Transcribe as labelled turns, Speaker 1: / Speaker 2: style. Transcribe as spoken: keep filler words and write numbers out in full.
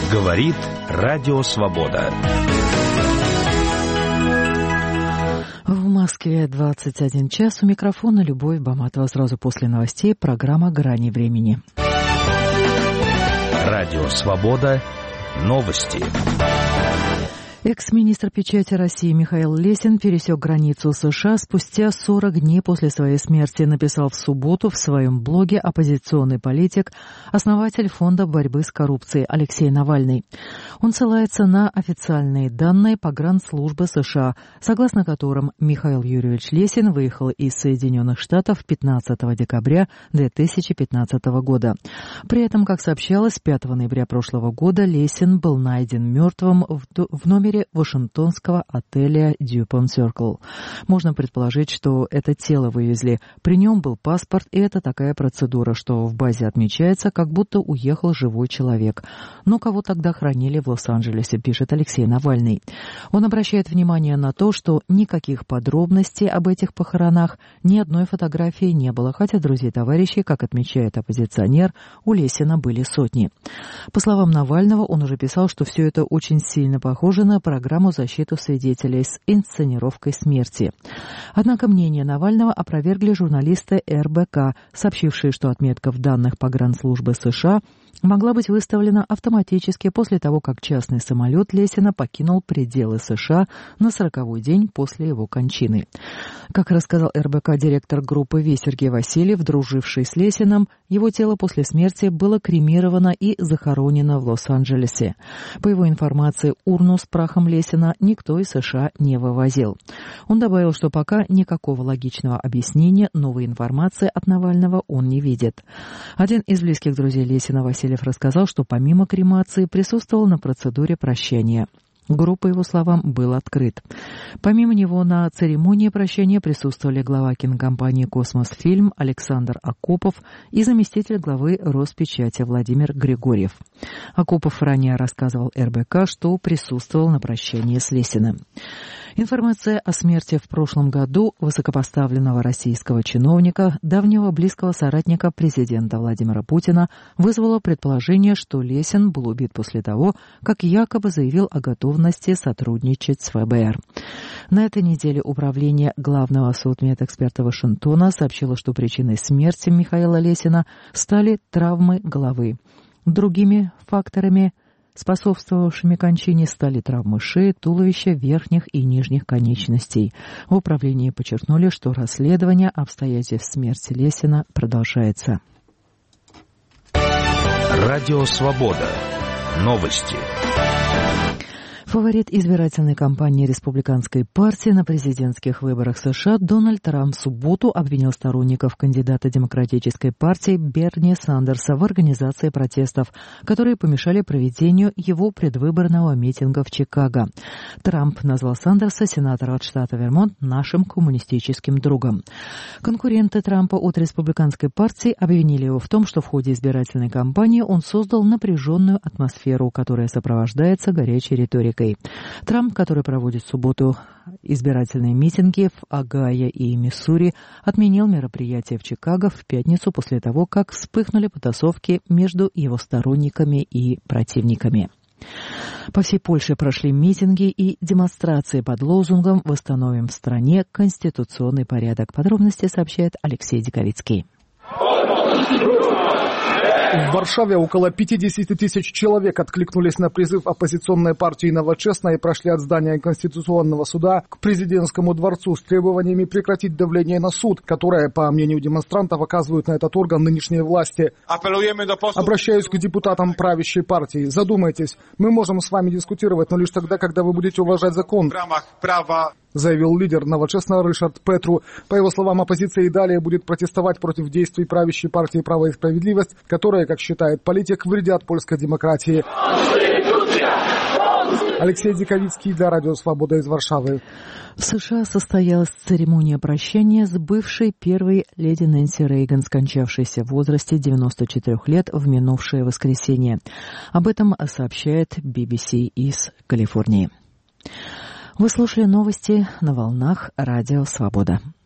Speaker 1: Говорит Радио Свобода.
Speaker 2: В Москве двадцать один час. У микрофона Любовь Баматова. Сразу после новостей программа «Грани времени».
Speaker 1: Радио Свобода. Новости.
Speaker 2: Экс-министр печати России Михаил Лесин пересек границу США спустя сорок дней после своей смерти, написал в субботу в своем блоге оппозиционный политик, основатель Фонда борьбы с коррупцией Алексей Навальный. Он ссылается на официальные данные погранслужбы США, согласно которым Михаил Юрьевич Лесин выехал из Соединенных Штатов пятнадцатого декабря две тысячи пятнадцатого года. При этом, как сообщалось, пятого ноября прошлого года Лесин был найден мертвым в номере вашингтонского отеля Dupont Circle. Можно предположить, что это тело вывезли. При нем был паспорт, и это такая процедура, что в базе отмечается, как будто уехал живой человек. Но кого тогда хранили в Лос-Анджелесе, пишет Алексей Навальный. Он обращает внимание на то, что никаких подробностей об этих похоронах, ни одной фотографии не было, хотя друзей товарищей, как отмечает оппозиционер, у Лесина были сотни. По словам Навального, он уже писал, что все это очень сильно похоже на программу защиты свидетелей с инсценировкой смерти. Однако мнение Навального опровергли журналисты эр бэ ка, сообщившие, что отметка в данных погранслужбы США могла быть выставлена автоматически после того, как частный самолет Лесина покинул пределы США на сороковой день после его кончины. Как рассказал эр бэ ка директор группы ВИ Сергей Васильев, друживший с Лесиным, его тело после смерти было кремировано и захоронено в Лос-Анджелесе. По его информации, урну с прахом Лесина никто из США не вывозил. Он добавил, что пока никакого логичного объяснения новой информации от Навального он не видит. Один из близких друзей Лесина, Васильев, рассказал, что помимо кремации присутствовал на процедуре прощания. Гроб, по его словам, был открыт. Помимо него на церемонии прощания присутствовали глава кинокомпании «Космосфильм» Александр Акопов и заместитель главы Роспечати Владимир Григорьев. Акопов ранее рассказывал эр бэ ка, что присутствовал на прощании с Лесиным. Информация о смерти в прошлом году высокопоставленного российского чиновника, давнего близкого соратника президента Владимира Путина, вызвала предположение, что Лесин был убит после того, как якобы заявил о готовности сотрудничать с эф бэ эр. На этой неделе Управление главного судмедэксперта Вашингтона сообщило, что причиной смерти Михаила Лесина стали травмы головы. Другими факторами, способствовавшими кончине, стали травмы шеи, туловища, верхних и нижних конечностей. В управлении подчеркнули, что расследование обстоятельств смерти Лесина продолжается.
Speaker 1: Радио Свобода. Новости.
Speaker 2: Фаворит избирательной кампании республиканской партии на президентских выборах США Дональд Трамп в субботу обвинил сторонников кандидата демократической партии Берни Сандерса в организации протестов, которые помешали проведению его предвыборного митинга в Чикаго. Трамп назвал Сандерса, сенатора от штата Вермонт, нашим коммунистическим другом. Конкуренты Трампа от республиканской партии обвинили его в том, что в ходе избирательной кампании он создал напряженную атмосферу, которая сопровождается горячей риторикой. Трамп, который проводит в субботу избирательные митинги в Огайо и Миссури, отменил мероприятие в Чикаго в пятницу после того, как вспыхнули потасовки между его сторонниками и противниками. По всей Польше прошли митинги и демонстрации под лозунгом «Восстановим в стране конституционный порядок». Подробности сообщает Алексей Диковицкий.
Speaker 3: В Варшаве около пятьдесят тысяч человек откликнулись на призыв оппозиционной партии «Новочестная» и прошли от здания Конституционного суда к президентскому дворцу с требованиями прекратить давление на суд, которое, по мнению демонстрантов, оказывают на этот орган нынешние власти. Обращаюсь к депутатам правящей партии. Задумайтесь, мы можем с вами дискутировать, но лишь тогда, когда вы будете уважать закон, заявил лидер «Новочестного» Ришард Петру. По его словам, оппозиция и далее будет протестовать против действий правящей партии «Право и справедливость», которые, как считает политик, вредят польской демократии. Алексей Диковицкий для Радио Свобода из Варшавы.
Speaker 2: В США состоялась церемония прощания с бывшей первой леди Нэнси Рейган, скончавшейся в возрасте девяноста четырёх лет в минувшее воскресенье. Об этом сообщает би би си из Калифорнии. Вы слушали новости на волнах Радио Свобода.